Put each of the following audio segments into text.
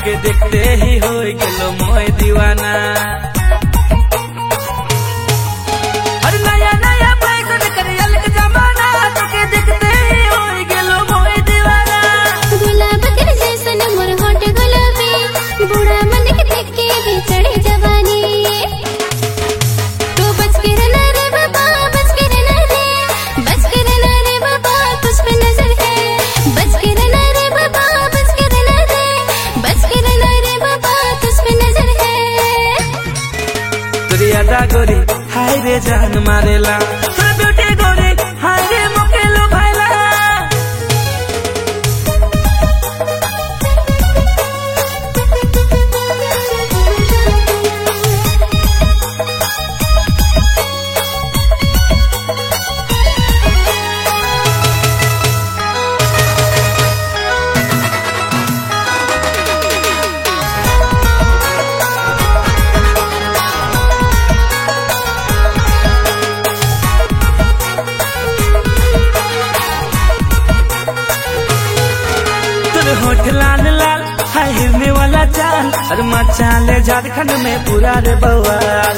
तोके देखते ही हो गेलो मोय दीवाना। अरे नया नया फैशन करे अलग जमाना, तोके देखते ही हो गेलो मोय दीवाना। गुलाब के जैसन मोर होठ गुलाबी, बूढ़ा मन के देख के भी चढ़ी जवानी। तो बच के रहना रे बाबा, बच के रहना रे, बच के रहना रे बाबा, तुझ पे नजर है। बच के रहना रे बाबा, बच के रहना रे, बच के रहना रे बाबा, तुझ पे नजर है। तोरी अदा गोरी हाय रे जान मारेला, तोर ब्यूटी गोरी हाय रे मोके लो भाईला। होठ लाल लाल है हिरने वाला चाल, और मचाले झारखंड में पूरा रे बवाल।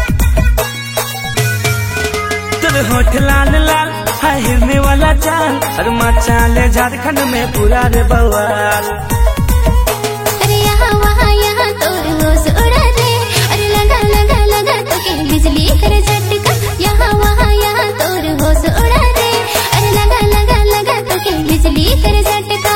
तेरे होठ लाल लाल है हिरने वाला चाल, और मचाले झारखंड में पूरा रे बवाल। अरे यहाँ वहाँ यहाँ तोर होश उड़ा दे, अरे लगा लगा लगा तो के बिजली करे झटका। यहाँ वहाँ यहाँ तोर होश उड़ा दे, अरे लगा लगा लगा तो के बिजली करे झटका।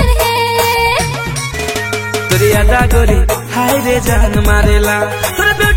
तोरी अदा गोरी हाय रे जान मारेला, तोर